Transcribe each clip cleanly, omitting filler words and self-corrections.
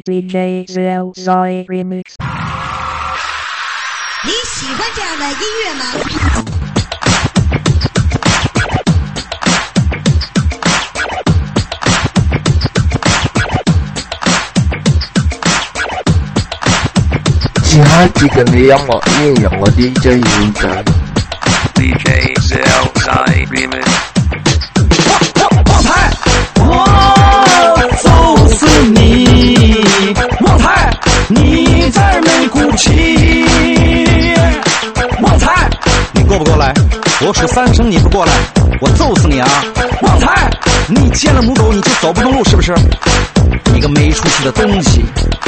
DJ Zelzai Remix。 你喜欢这样的音乐吗？ 嘻哈節嘅你音樂依然由我 DJ 演奏。 DJ Zelzai Remix。 旺财，我就是你，旺财，你在没骨气。旺财，你过不过来？我数3声你不过来，我揍死你啊！旺财，你见了母狗你就走不动路是不是？你个没出息的东西！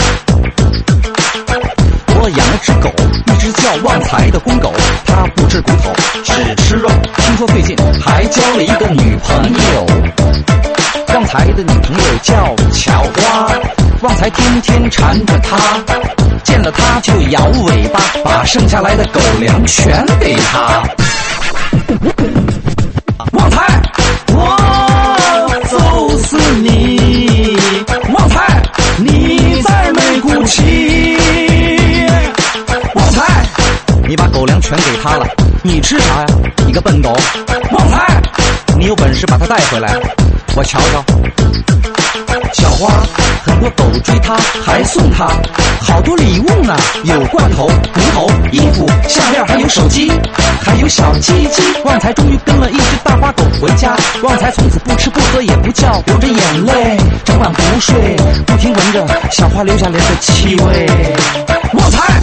我养了只狗，一只叫旺财的公狗，它不吃骨头，只吃肉。听说最近还交了一个女朋友。旺财的女朋友叫巧花，旺财天天缠着她，见了她就摇尾巴，把剩下来的狗粮全给她。旺财，我就是你，旺财，你在没骨气。你把狗粮全给他了，你吃啥呀？你个笨狗！旺财，你有本事把他带回来，我瞧瞧。小花，很多狗追他，还送他好多礼物呢，有罐头、骨头、衣服、项链，还有手机，还有小鸡鸡。旺财终于跟了一只大花狗回家，旺财从此不吃不喝也不叫，流着眼泪，整晚不睡，不停闻着小花留下来的气味。旺财，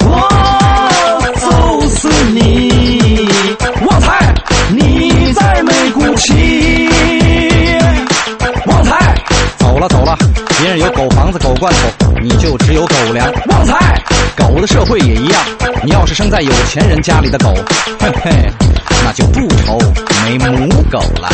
就是你，旺财，你在没骨气。旺财，走了走了，别人有狗房子、狗罐头，你就只有狗粮。旺财，狗的社会也一样，你要是生在有钱人家里的狗，嘿嘿，那就不愁没母狗了。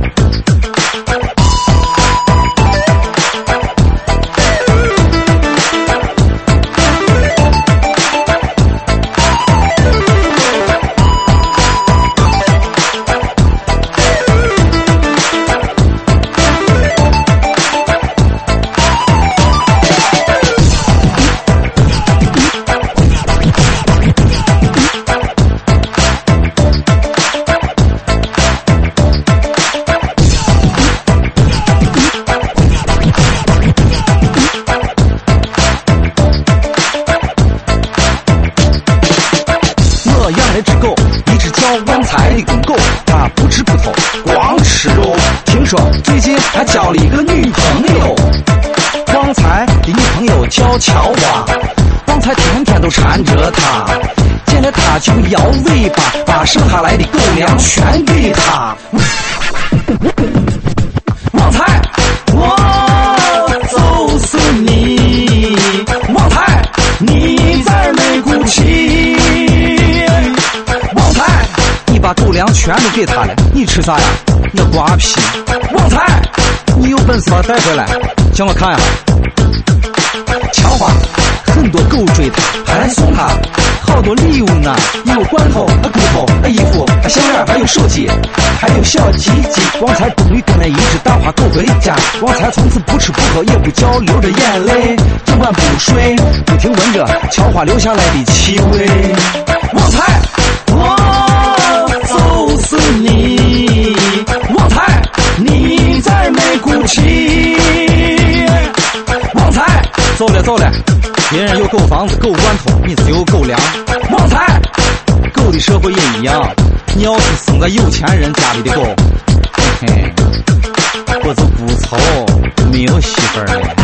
最近还交了一个女朋友，旺财的女朋友叫乔娃，旺财天天都缠着她，见了她就摇尾巴，把剩下来的狗粮全给她。旺财，我就是你，旺财，你在没骨气。旺财，你把狗粮全都给她了，你吃啥呀？那瓜皮！旺财，你有本事把他带回来，叫我看呀！乔花，很多狗追他，还送他好多礼物呢，有罐头、骨头、衣服、项链，还有手机，还有小鸡鸡。旺财终于跟了一只大花狗回家，旺财从此不吃不喝也不叫，流着眼泪，整晚不睡，不停闻着乔花留下来的气味。旺财，我就是你，旺财，你在没骨气。旺财，走了走了，别人有狗房子、狗罐头，你只有狗粮。旺财，狗的社会也一样，你要是生在有钱人家里的狗，嘿嘿，我就不愁没有媳妇儿了。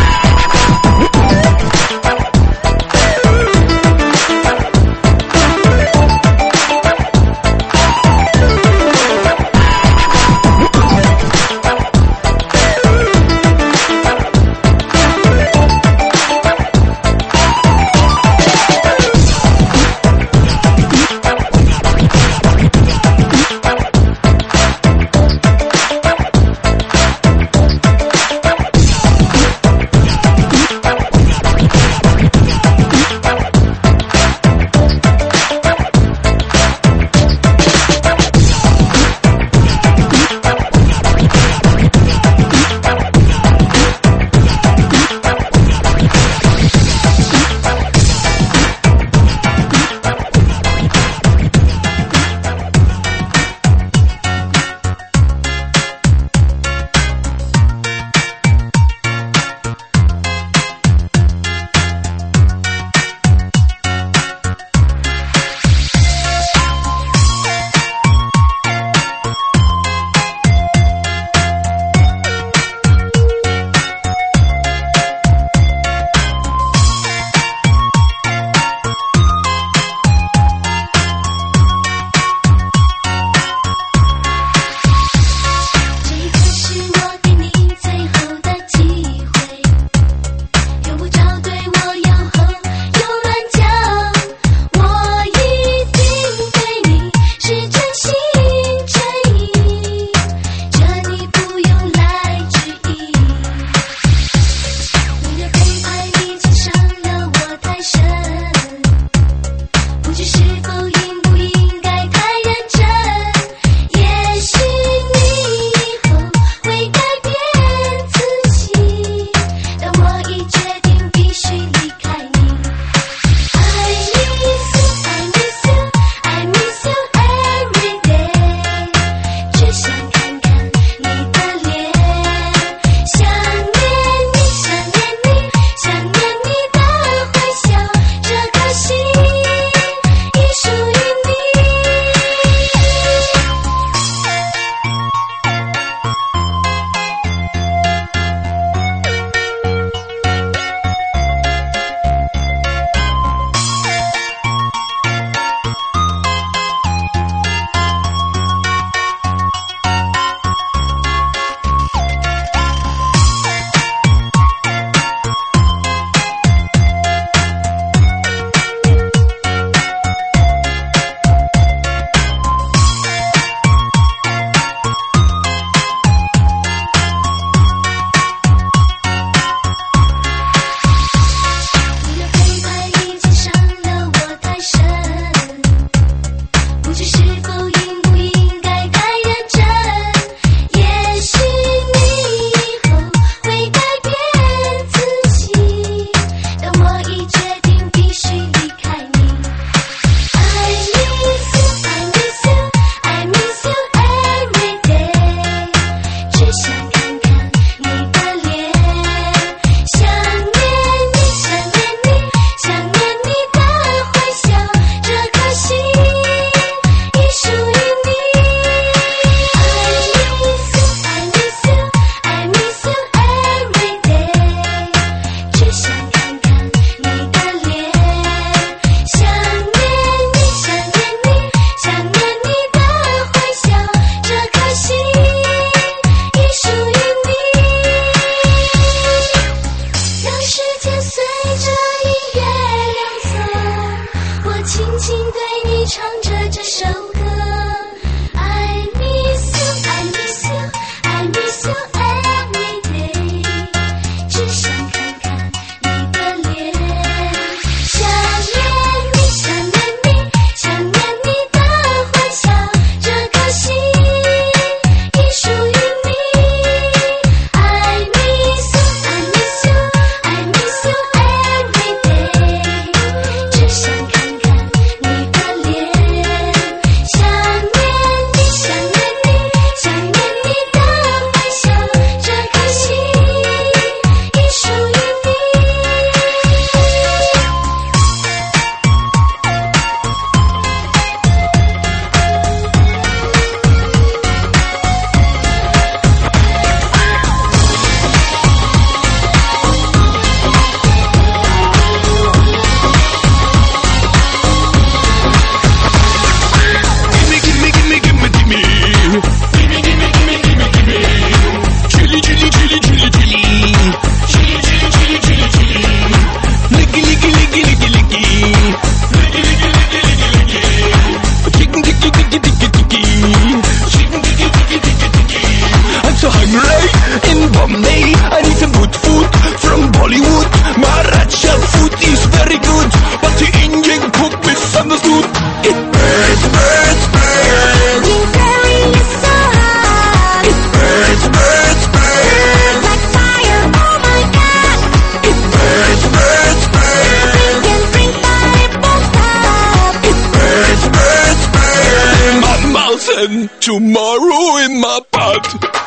and tomorrow in my butt.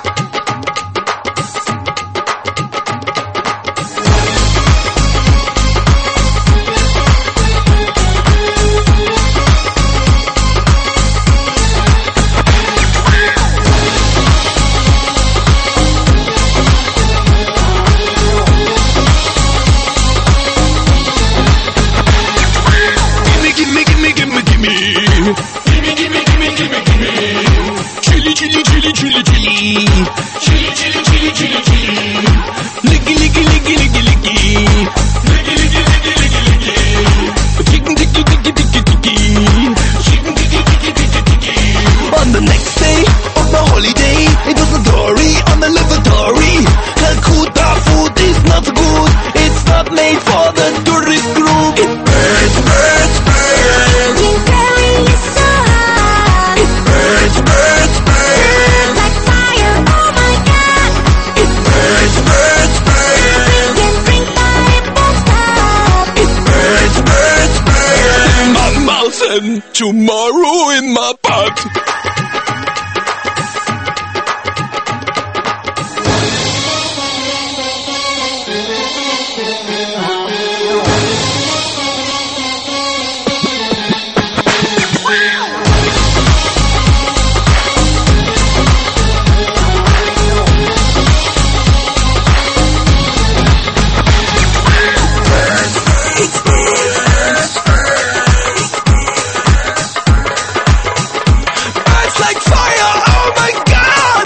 On the next day of my holiday, it was a story on the lavatory. Calcutta food is not good, it's not made for the tourist group. It burns, burns, burns. In Paris is so hot. It burns, burns, burns. Like fire, oh my god. It burns, burns, burns. Drink and drink, but it won't stop. It burns, burns, burns. In my mouth and tomorrow in my butt. Burns like fire, oh my god.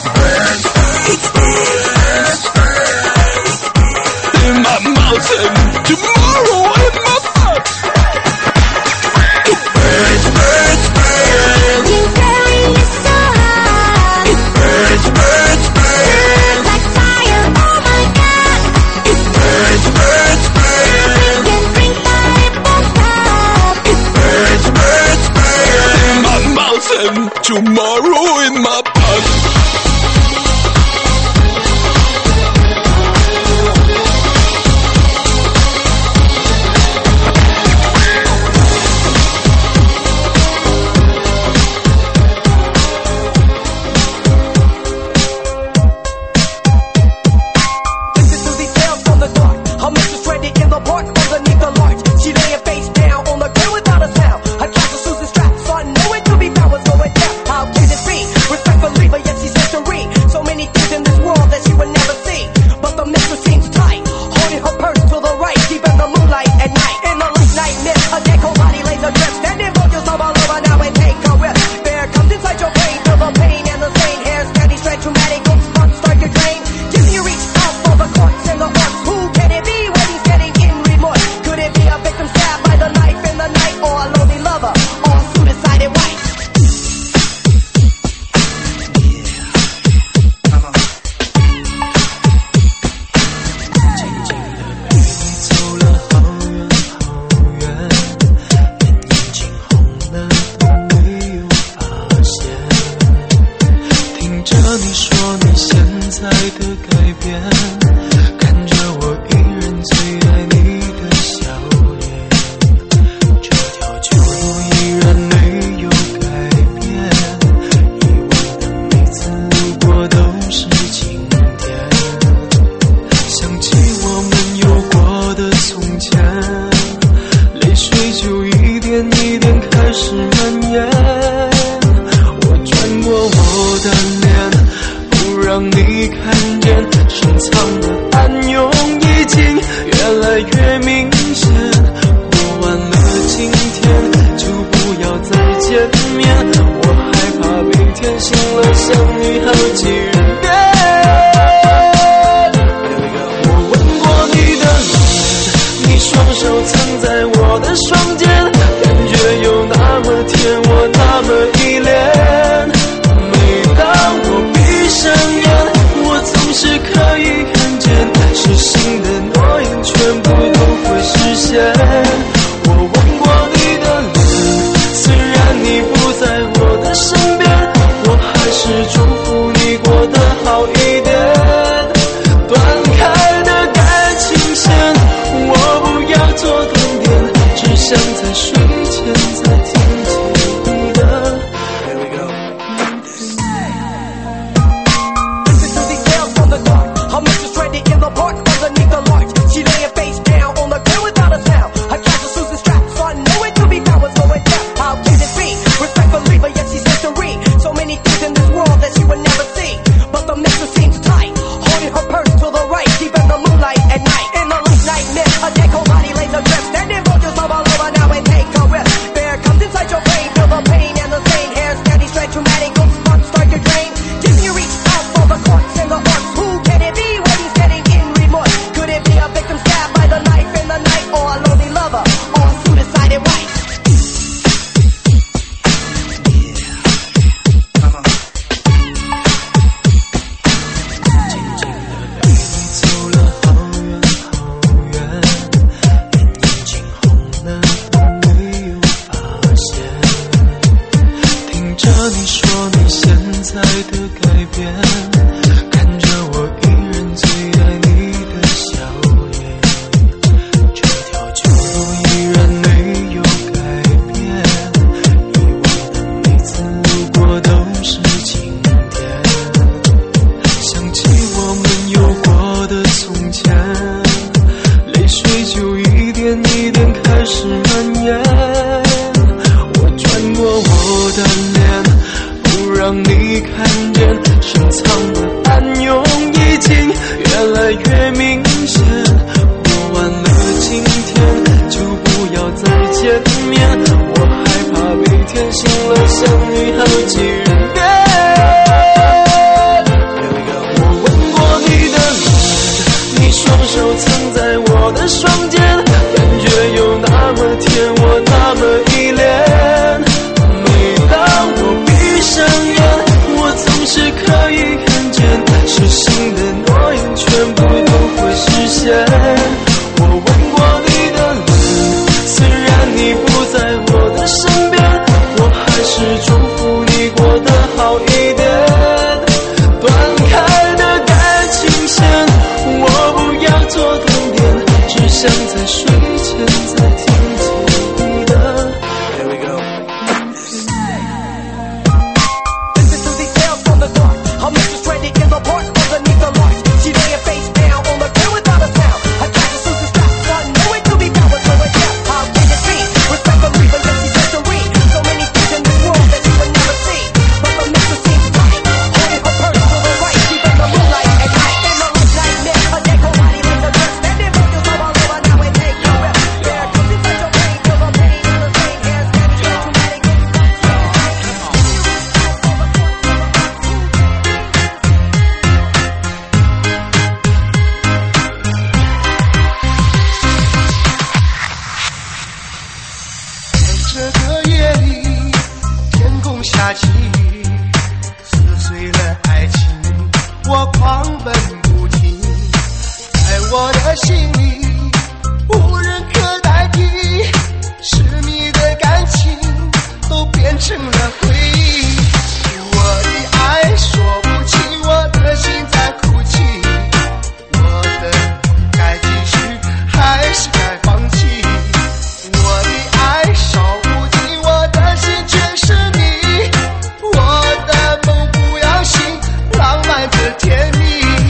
In my mouth and tomorrow in my butt. Burns, burns, burns. In Paris is so hot. It burns, burns, burns. Like fire, oh my god. It burns, burns, burns. Drink and drink, but it won't stop. It burns, burns, burns. In my mouth and tomorrow in my butt. Listen to these tales from the dark. Her mistress stranded in the park underneath the larch. She laying face down on the ground without a sound. Her trousers, Susan strapped, saw nowhere to be found. Was going down. How can it be? Respectfully, but yet she's mystery. So many things in this world that she would never see. But the mistress seems tight, holding her purse to the right, deep in the moonlight at night. In the late night mist, a dead cold body lays adrift. Standing for yourself all over now and take a risk. Fear comes inside your brain, feel the pain and the stain. Hair standing straight, traumatic, hopes sparks start to drain. Till you reach out for the courts and the hearts. Who can it be when he's getting in remorse? Could it be a victim stabbed by the knife in the night, or a lonely lover, or a suicided wife? 听着你说你现在的改变，看着我依然最爱你的笑脸，这条旧路依然没有改变，以往的每次路过都是晴天，想起我们有过的从前，泪水就一点一点开始蔓延。转过我的脸，不让你看见深藏的暗涌已经越来越明显。过完了今天，就不要再见面，我害怕明天醒了想你好几遍。我吻过你的脸，你双手藏在我的双肩，感觉有那么甜，我那么依恋。当我闭上眼，我总是可以看见，失信的诺言全部都会实现。我吻过你的脸，虽然你不在我的身边，我还是祝福你过得好一点。断开的感情线，我不要做断点，只想在睡前再听见你的。Here we go. 我的双肩，感觉有那么甜，我那么依恋。每当我闭上眼，我总是可以看见，失信的诺言全部都会实现。我吻过你的脸，虽然你不在我的身边，我还是祝福你过得好一点。断开的感情线，我不要做断点，只想在睡前再听见你的。Here we go. Listen to these tales from the dark. How Mr. Stranded in the park underneath the lights. She laying face down on the ground without a sound. I tried to soothe the strap, not knowing to be power to a death. How can it be? Respectfully, but yet she's sensory. So many things in this world that you would never see. But the Mr. seems right, holding her purse to the right. She's in the moonlight at night, in the late nightmare. A dead cold body leaves her dirt, standing focused all over now and take your rep. There comes in such a pain, till the pain in the same hands, standing strong, traumatic. 这个夜里，天空下起雨，撕碎了爱情，我狂奔不停，在我的心里无人可代替，痴迷的感情都变成了回忆。我的爱说不清，我的心在哭泣，我的该继续还是该放弃？我的爱烧不尽，我的心全是你，我的梦不要醒，浪漫的甜蜜。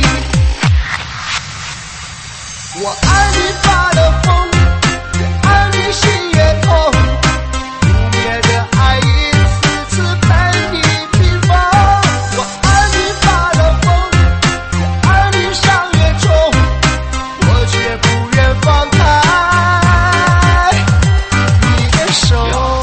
我爱你发了疯，越爱你心越痛，不灭的爱一次次被你冰封。我爱你发了疯，越爱你伤越重，我却不愿放开你的手。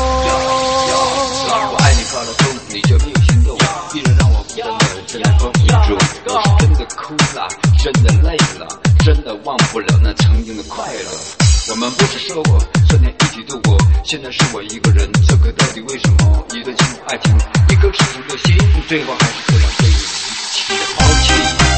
我爱你发了疯，你就别心动，依然让我不得了，真的绷不住。我是真的哭了，真的累了，真的忘不了那曾经的快乐。我们不是说过3年一起度过，现在是我一个人，这可到底为什么？一段幸福爱情，一颗赤诚的心，最后还是这样被你无情的抛弃。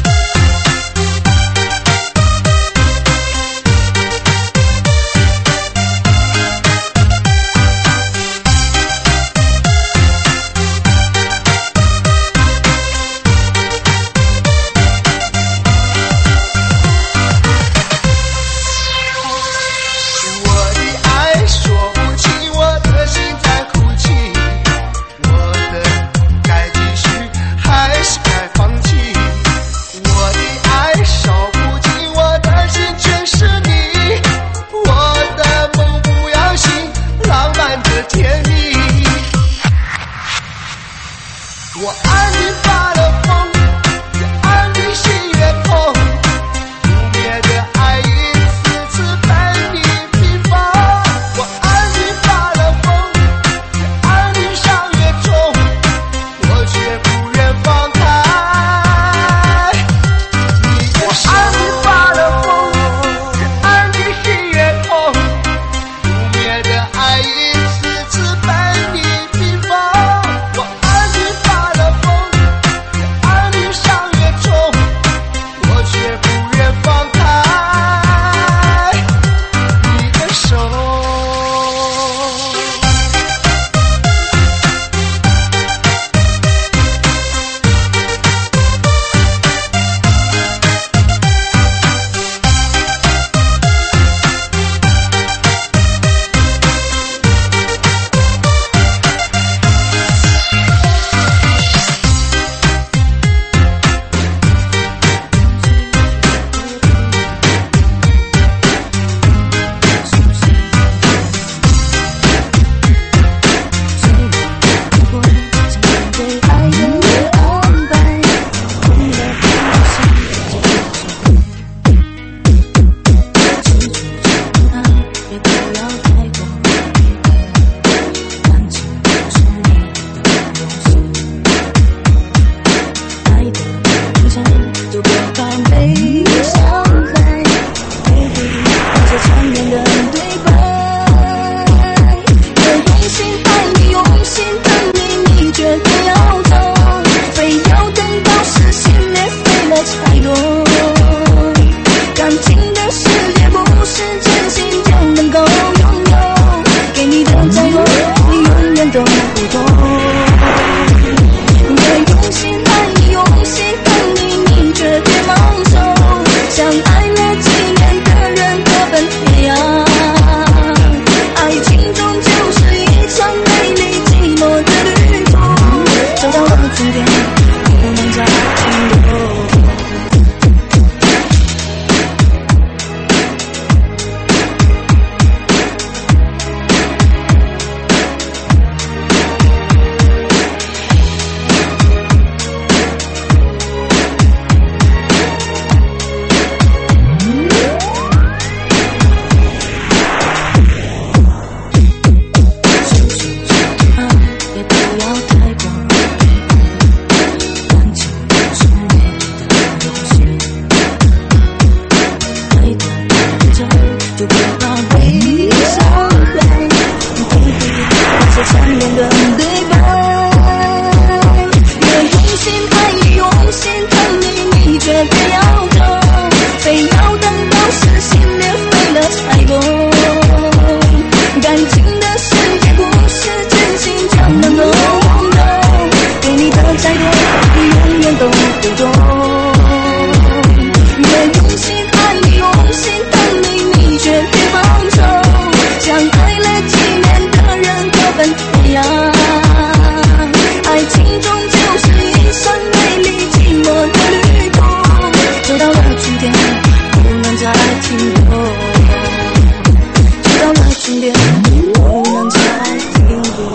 我的爱说不清，我的心在哭泣，我的该继续还是该放弃？ 就别怕悲伤了，那些缠绵的对白，越用心爱你，用心疼你，你绝对要懂，非要等到撕心裂肺了才懂，感情的世界故事真心讲的浓浓，给你的再多，你永远都不懂。越用心爱你，用心疼你，你却别放手，相爱了几年的人各奔飞扬，爱情终究是一生美丽寂寞的旅途，走到了终点不能再停留，走到了终点不能再停留。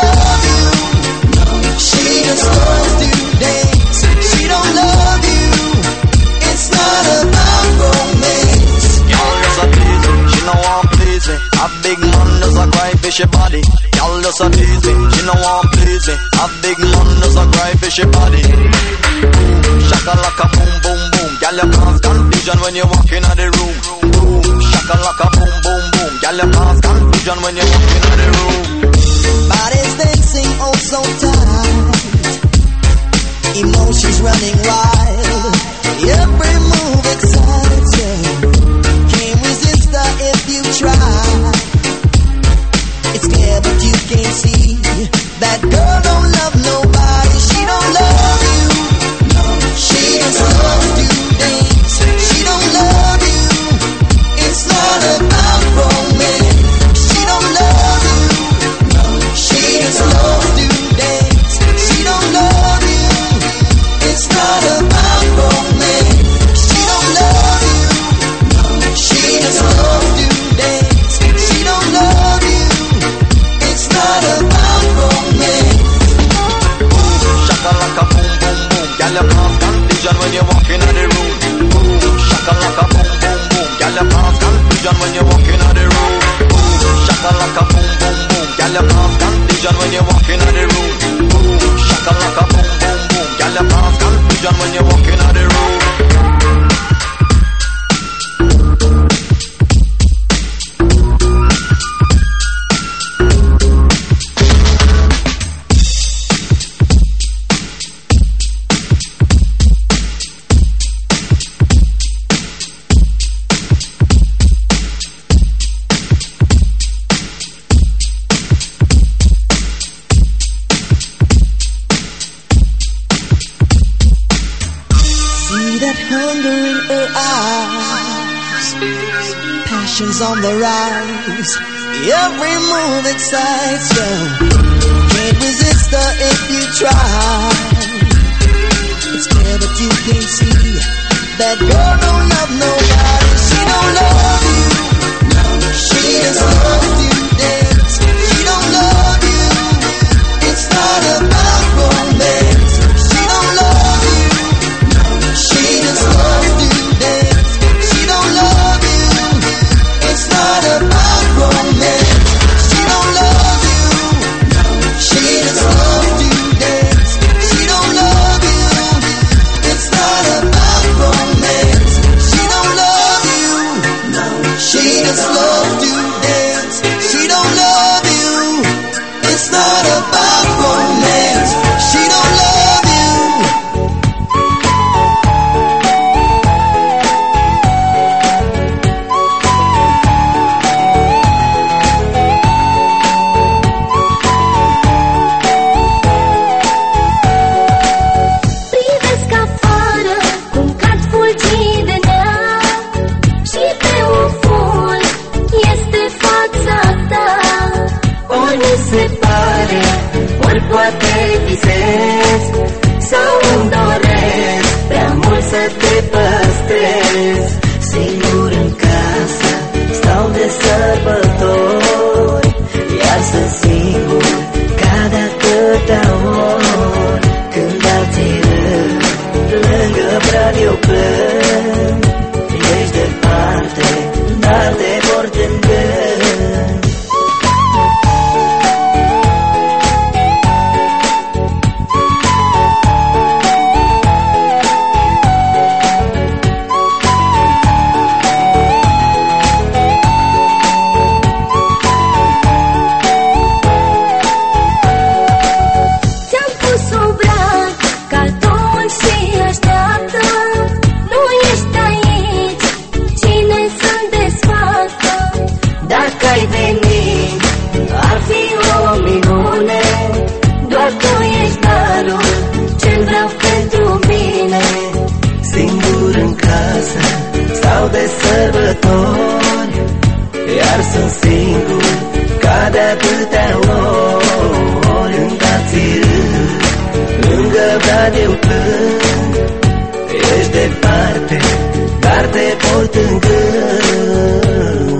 She just loves to dance. She don't love you. fishy body. Y'all just a tease me, she no want please me. Have big man just a cry fishy body. Shaka laka boom boom boom. Girl you cause confusion when you walk in the room. Boom. Shaka laka boom boom boom. Girl you cause confusion when you walk in the room. Body's dancing oh so tight. Emotions running wild. Every move excites you. Can't resist her if you try. It's clear but you can't see. That girl don't love nobody. She don't love you. No, she just loves to dance. She don't love you. It's not about romance. She don't love you. No, she just loves to dance. She don't love you. It's not about romance. She don't love you. No, she just loves to dance. She don't love you. It's not about romance. Shaka laka boom boom boom. Girl you cause confusion when you walk in the room. Boom. Shaka laka boom boom boom. Girl you cause confusion when you walk in the room. Boom. Shaka laka boom boom boom. Girl you cause confusion when you walk in the room. Boom. Shaka laka boom boom boom. Girl you cause confusion when you walk in the room. On the rise, every move excites you. Can't resist her if you try. It's clear but you can't see. That girl don't love nobody. She don't love you. No, she just loves to dance. She don't love you. It's not about romance. She don't love you. No, she just loves to dance. She don't love you. It's not about romance. She don't love you. No, she just loves to dance. She don't love you. It's not about romance. She don't love you. No, she just loves to dance. She don't love you. It's not about romance. She don't love you. Se pare, ori poate visezi sau îmi doresc prea mult să te păstrezi. Singur în casă stau de sărbători, iar sunt singur ca de atâtea ori. Când alții râd, lângă brad eu plâng. Ești departe, dar te port în gând. De sărbători, iar sunt singur ca de atâtea ori. Când alții râd, lângă brad eu plâng. Ești departe, dar te port în gând.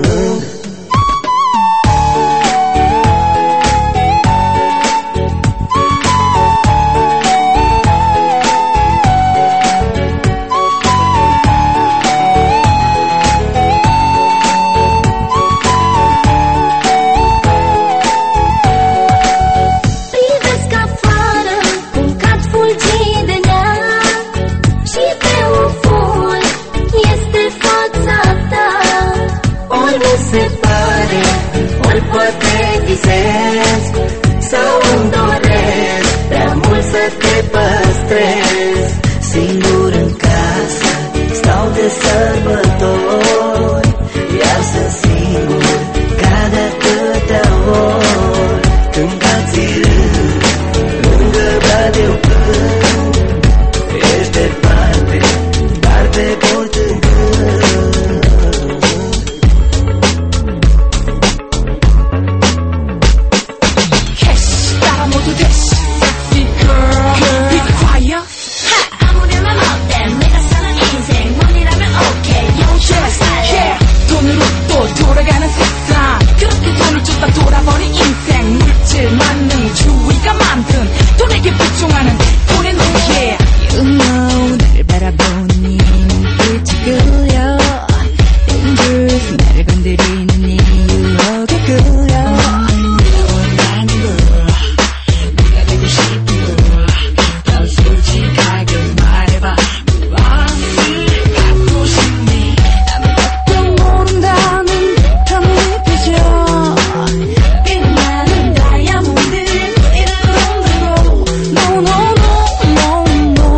separe ol poate visezi sau îmi doresc prea mult să te păstrez. Singur în casă stau de sărbători, iar sunt singur ca de atâtea ori. Când cații râd, lângă radio plâng, ești departe, dar te port în gând. Cash, 따라 모두 dash, sexy girl, be quiet. 아무렴은 어때, 내가 사는 인생 원이라면 okay, 영철 style. 돈으로 또 돌아가는 세상, 그렇게 돈을 쫓다 돌아버린 인생. 물질 만능 주위가 만든 돈에게 불종하는 돈의 노예. You know 나를 바라보는 이 눈빛이 끌려, dangerous 나를 건드리는 이유가 끌려. 원하는 걸 네가 되고 싶은 걸 더 솔직하게 말해봐. 무엇을 갖고 싶니? 아무것도 모른다는 듯한 네 표정, 빛나는 다이아몬드 이를 흔들고 No no no no no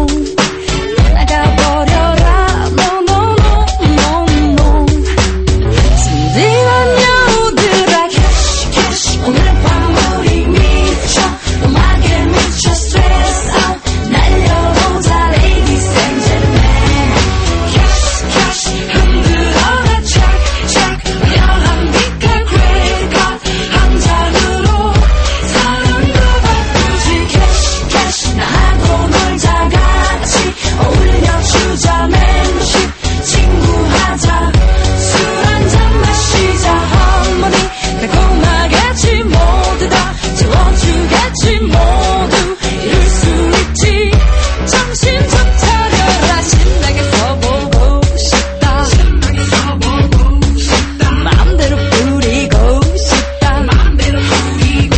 나가버려라 No no no no no 순진한 여우들아 Cash cash 오늘 밤 우리 미쳐 음악에 미쳐 Stress out 날려보자 Ladies and gentlemen Cash cash 흔들어라 Check check 화려한 빛깔 credit card 한 장으로 사랑도 바꾸지 Cash cash 나하고 놀자 같이 어울려주자 멤십 친구하자 술 한잔 마시자 harmony 달콤하겠지 모두 다 채워주겠지 모두 이룰 수 있지 정신 좀 차려라 신나게 써보고 싶다 마음대로 부리고 싶다 마음대로 부리고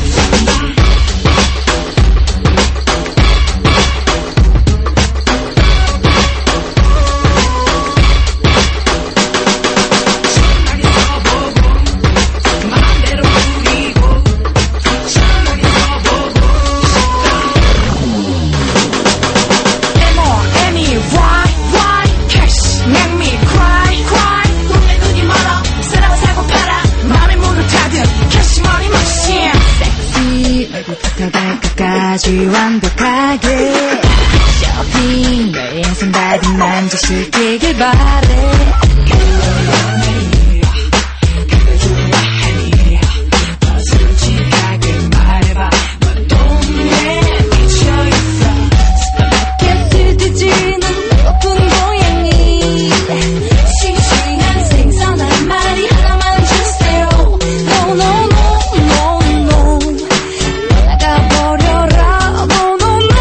Any why cash make me cry 돈에 눈이 멀어 쓰라고 사고 팔아 맘에 문을 닫은 cash money machine 섹시 얼굴부터 발끝까지 완벽하게 쇼핑 너의 손발이 만족시키길 바래. 더 솔직하게 말해봐 넌 돈에 미쳐있어. 수다맣게 뒤지는 높은 고양이 싱싱한 생선한 마리 하나만 주세요. No no no no no 나가버려라 No no no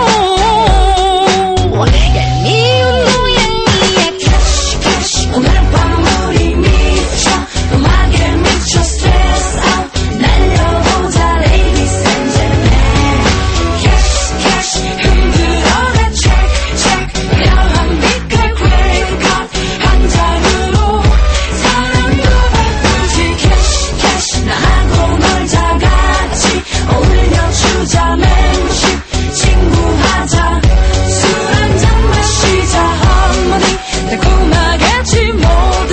얄미운 고양이야 Cash cash 오늘은 밤 우리 미쳐 음악에 미쳐 Stress out 날려보자 Ladies and gentlemen Cash cash 흔들어라 Check check 화려한 빛깔 credit card 한 장으로 사랑도 바꾸지 Cash cash 나하고 놀자 같이 어울려주자 멤십 친구하자 술 한잔 마시자 harmony 달콤하겠지 모두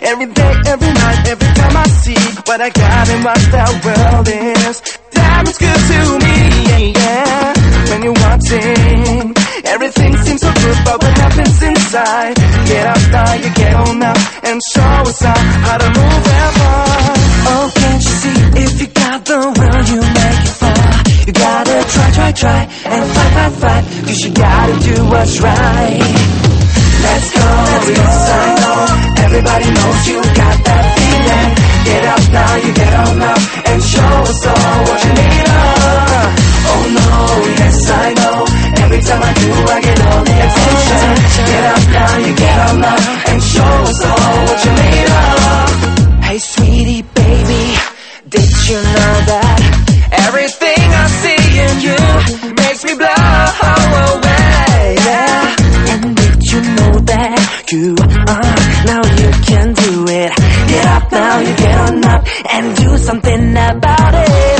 Every day, every night, every time I see what I got and what the world is. Damn, it's good to me, yeah. When you're watching, everything seems so good, but what happens inside? Get up now, you get on up, and show us how to move ever. Oh, can't you see? If you got the will, you make it far. You gotta try, and fight, 'cause you gotta do what's right. Let's go, yes I know. Everybody knows you got that feeling. Get up now, you get on up, and show us all what you need of. Oh no, yes I know. Every time I do, I get all the attention. Get up now, you get on up, and show us all what you made of. Hey sweetie baby, did you know that everything I see in you makes me blow away, yeah? And did you know that you are, now you can do it. Get up now, you get on up, and do something about it.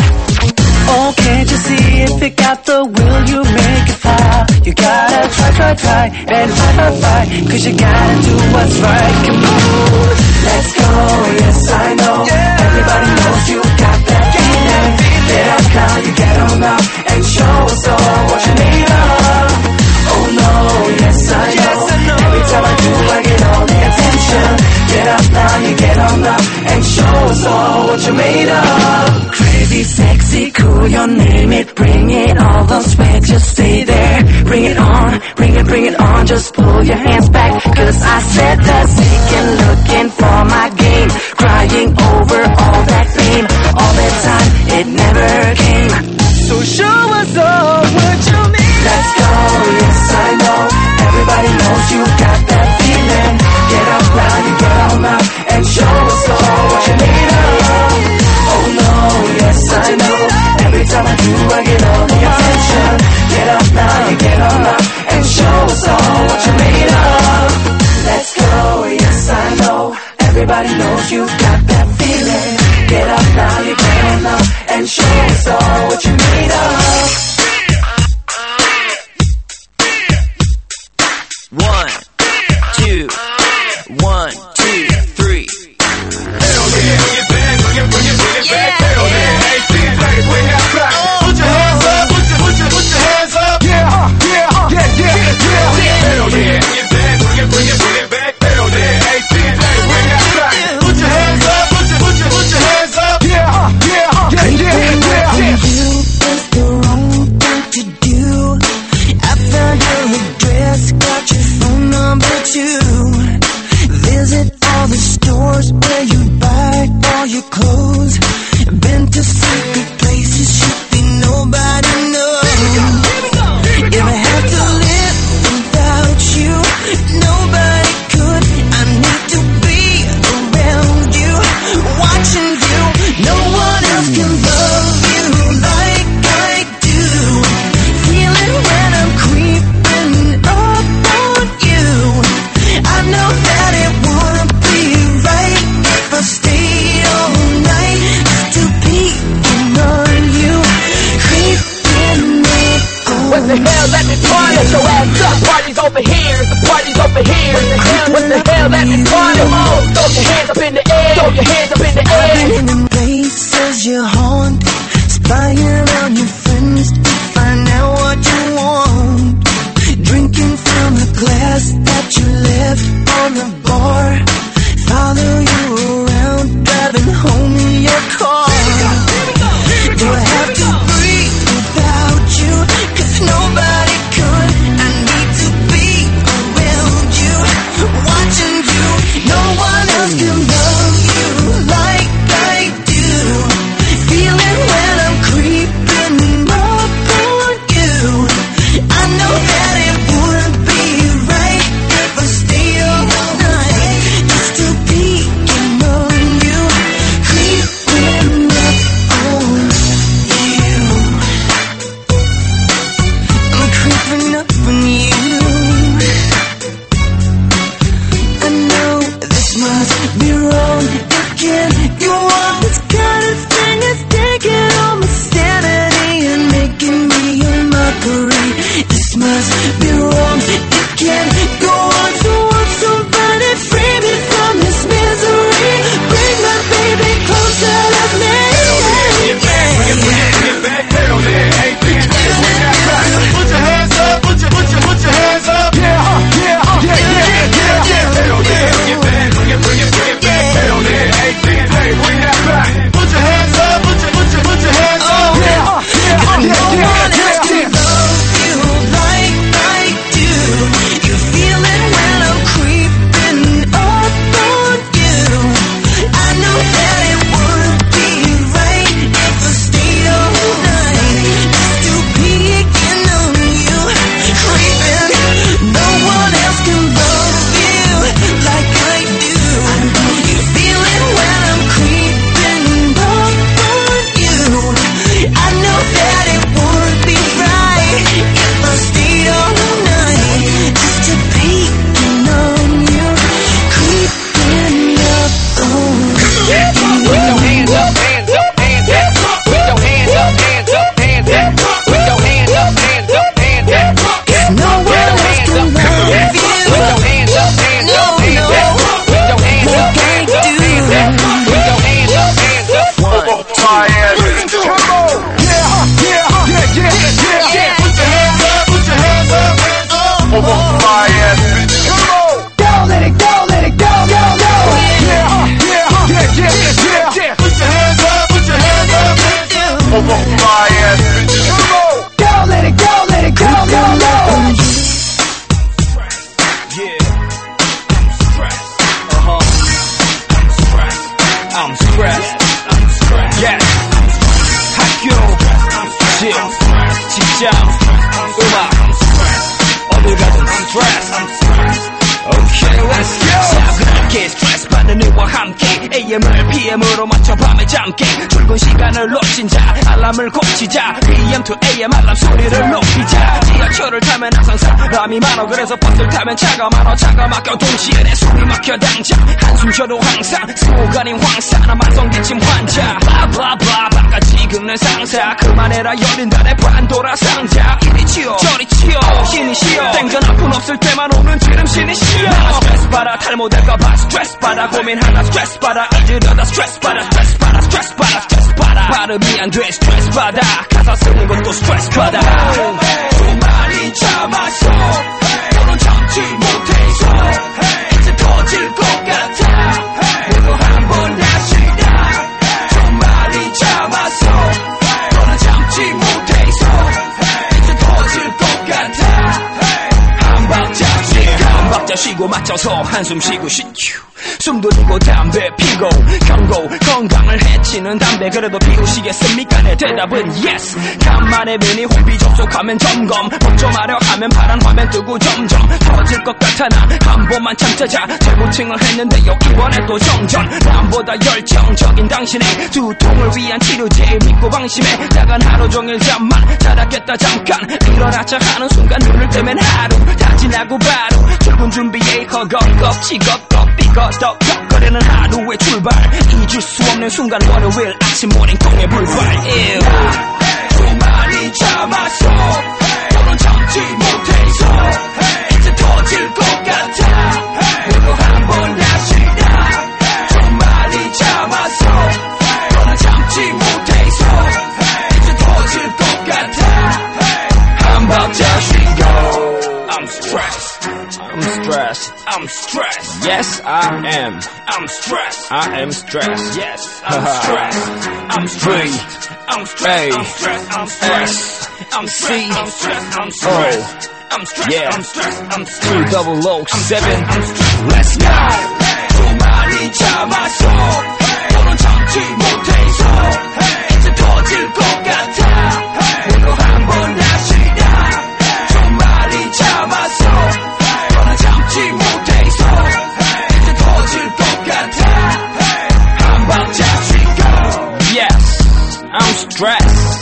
Oh, can't you see? If you got the will, you make it far. You gotta try, and fight, 'cause you gotta do what's right. Come on, let's go, yes I know. Everybody knows you got that feeling. Get up now, you get on up, and show us all what you need of. Oh no, yes I know. Every time I do, I get all the attention. Get up now, you get on up, and show us all what you made of. Crazy, sexy, cool, your name it, bring it all, don't sweat, just stay there. Bring it on, bring it on, just pull your hands back, 'cause I said that seeking, looking for my game, crying over all that pain, all that time, it never came. So show us all what you mean. Let's go, yes I know. Everybody knows you got that feeling. Get up now, you get on up, and show us all what you made of. Oh no, yes I know. Every time I do, I get all the attention. Get up now, you get on up, and show us all what you made of. Let's go, yes I know. Everybody knows you got that feeling. Get up now, you get on up, and show us all what you made of. 1, 2, 1, 2, 3. Hell yeah, bring it back, bring it back. Hell yeah, hey, bring it back, bring it back. Put your hands up, put your hands up. Yeah. Hell yeah, bring it back, bring it back. Hell yeah, hey, bring it back, bring it back. Put your hands up, put your hands up. Yeah. You is the wrong thing to do. I found your address, got your phone number too. Visit all the stores where you buy all your clothes. Been to secret places should be nobody knows. If I had to live without you, nobody could. I need to be around you, watching you. No one else can love you like I do. Feel it when I'm creeping up on you. I know that it wouldn't be right if I stayed all night just to peek on you, creeping up on What the hell, let me party, get your ass up. Party's over here, the party's over here. What the hell, let me party, throw your hands up in the air, throw your hands up in the air. I've been in places you haunt, spying on your friends to find out what you want. Drinking from the glass that you left on the bar. Follow you around, driving home in your car. Do I have to breathe without you? 'Cause nobody could. I need to be around you, watching you. No one else can love you like I do. Feel it when I'm creeping up on you. I know that it wouldn't be right if I stay all night. I'm stressed. Yes. 학교, 집, 직장, 음악, 어딜 가든 stress. Okay, let's go. 차분하게 스트레스 받는 이와 함께 AM을 PM으로 맞춰 밤에 잠깨 출근 시간을 놓친 자 알람을 고치자 PM to AM 알람 소리를 높이자 지하철을 타면 항상 사람이 많아 그래서 버스를 타면 차가 많아 차가 막혀 동시에 내 숨이 막혀 당장 한숨 쉬어도 항상 스모그 아닌 황사 나 만성기침 환자 블라블라블라 바까지 긁는 상사 그만해라 열린다 내 판도라 상자 이리 치워 저리 치워 신이 쉬어 땡전 아픈 없을 때만 오는 지름신이 쉬어 나 스트레스 받아 탈모될까봐 스트레스 받아 고민하다 스트레스 받아 잊으려다 스트레스 받아 스트레스 받아 스트레스 받아 스트레스 받아 발음이 안 돼 스트레스 받아 가사 쓰는 것도 스트레스 받아 좀 많이 참았어 너는 참지 못해서 이제 터질 것 같아 모두 한번 다시다 좀 많이 참았어 너는 참지 못해서 이제 터질 것 같아 한 박자 쉬고 맞춰서 한숨 쉬고 숨 돌리고 담배 피고 경고 건강을 해치는 담배 그래도 피우시겠습니까 내 대답은 yes 간만에 미니 홈피 접속하면 점검 걱정하려 하면 파란 화면 뜨고 점점 터질 것 같아 나 한 번만 참자자 재고칭을 했는데요 이번에 또 정전 남보다 열정적인 당신의 두통을 위한 치료제 믿고 방심해 작은 하루 종일 잠만 자랐겠다 잠깐 일어나자 하는 순간 눈을 뜨면 하루 다 지나고 바로 출근 준비에 허겁겁 치겁겁 삐걱덕 거리는 하루의 출발 잊을 수 없는 순간 월요일 아침 모닝콩의 불발 좀 많이 참았어 너는 참지 못해서 이제 터질 것 같아 모두 한번 다시다 좀 많이 참았어 너는 참지 못해서 이제 터질 것 같아 한 박자 쉬고 I'm stressed. I'm stressed. I'm stressed. Yes, I am. I'm stressed. I am stressed. Yes, I'm stressed. I'm stressed. I'm stressed. I'm stressed. I'm stressed. I'm C. I'm stressed. I'm stressed. I'm stressed. Yeah. I'm stressed. I'm stressed. 2007. I'm stressed. Let's go. 좀 많이 참았어. 너는 참지 못해서 이제 터질 것 같아. 모두 한번 다시다. 좀 많이 참았어. 너는 참지 못해서 이제 터질 것 같아. 한 박자 쉬고. Yes, I'm stressed.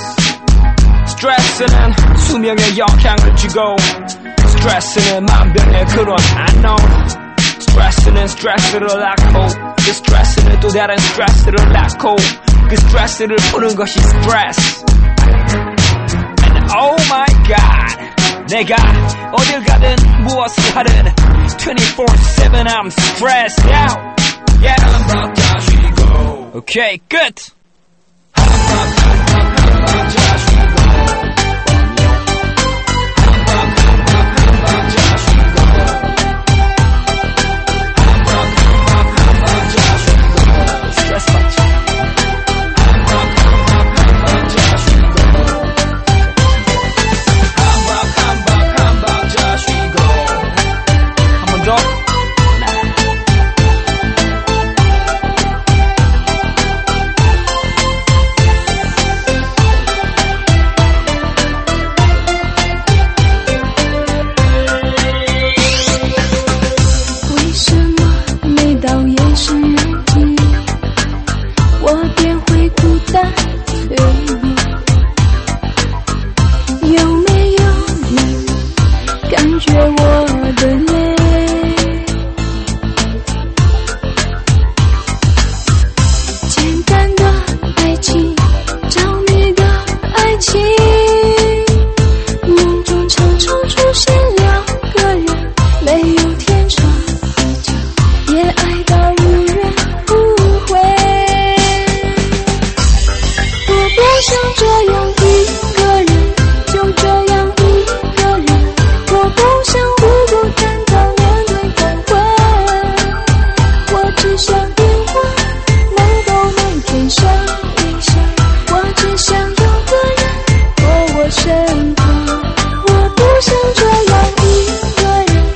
스트레스는 수명에 영향을 주고 스트레스는 만병의 근원 I know. 스트레스는 스트레스를 낳고 그 스트레스는 또 다른 스트레스를 낳고 그 스트레스를 푸는 것이 스트레스. And oh my god 내가 어딜 가든 무엇을 하든 24/7 I'm stressed out. Yeah. Okay, good.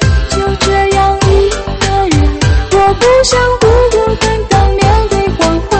不想孤独单单面对黄昏。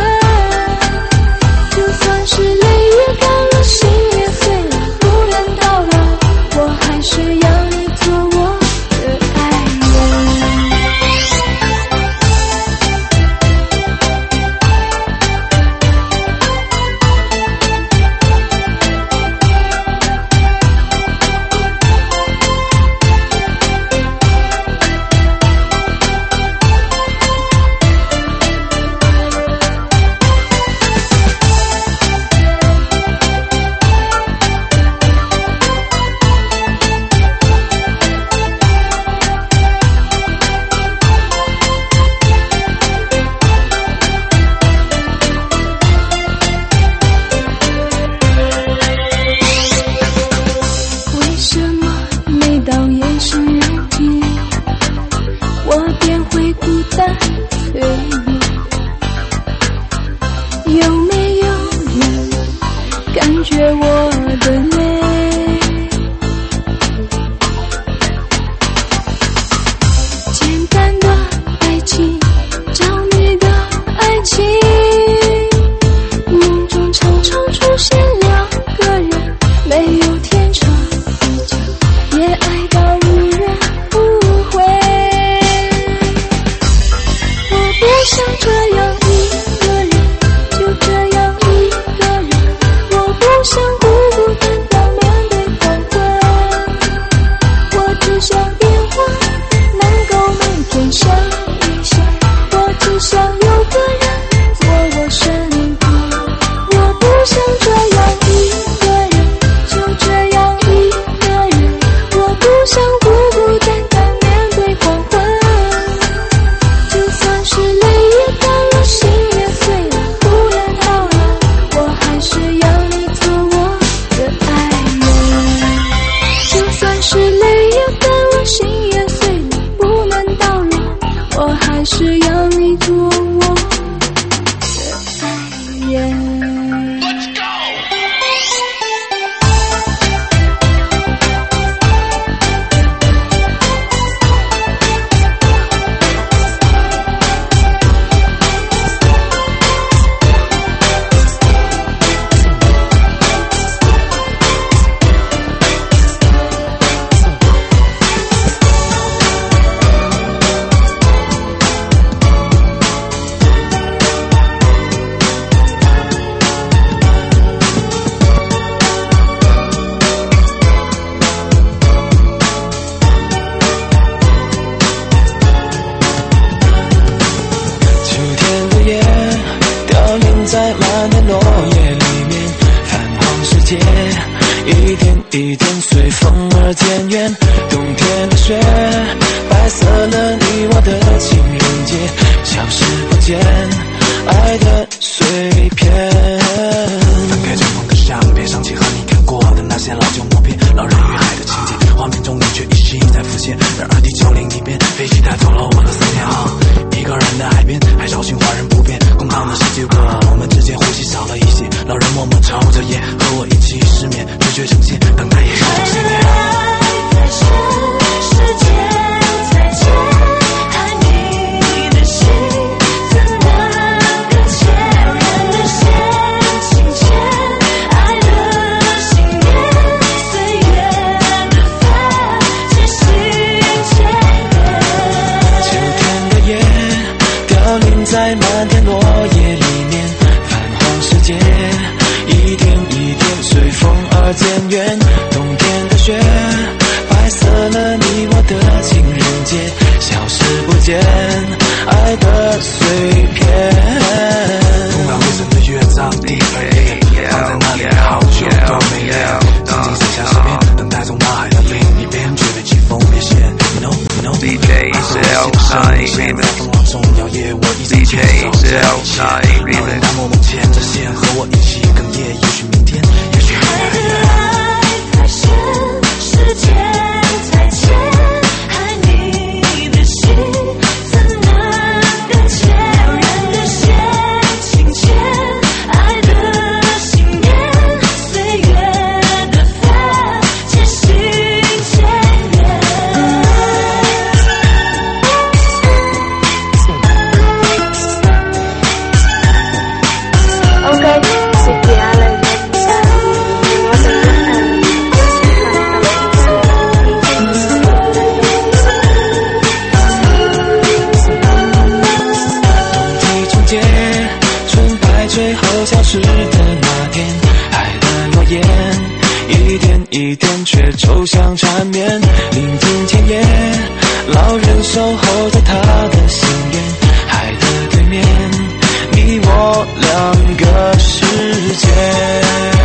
在漫天落叶里面，泛黄世界一点一点随风而渐远。冬天的雪白色了你我的情人节，消失不见爱的碎片。 翻开尘封的相片，想起和你看过的那些老旧默片，老人与海的情节，画面中你却依稀在浮现。然而地球另一边，飞机带走了我的思念。一个人的海边，海潮循环人不变，空荡的世界我们之间呼吸少了一些。老人默默抽着烟，和我一起失眠，拒绝呈现，等待也是种信念。 再见，时间再见，爱你的心怎能搁浅？人的线情牵，爱的信念，岁月的帆，渐行渐远。 秋天的叶凋零在漫天落叶里面，泛黄世界一点一点随风而渐远。冬天的雪白色了你我的情人节，消失不见爱的碎片。 铺满灰尘的乐章第二页，放在那里好久都没练，静静剩下诗篇，等待从大海的另一边，却被季风别线。No no DJ Zelzai Remix DJ Zelzai Remix 那默默牵着线，和我一起哽咽，也许明天，也许爱的爱太深，时间太浅，爱你的心怎能搁浅？人的线情牵，爱的信念，岁月的帆，渐行渐远。 Ok, si quieres 春白最后消失的那天，海的落叶一点一点却抽象缠绵。聆听田野，老人守候着他的心愿。海的对面，你我两个世界。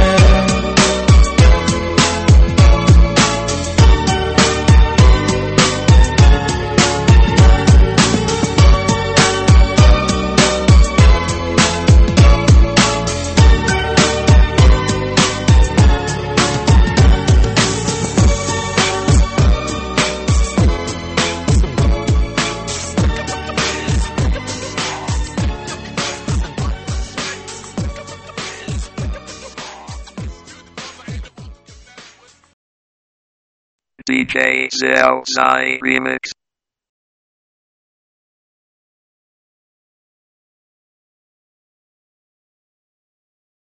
DJ Zelzai Remix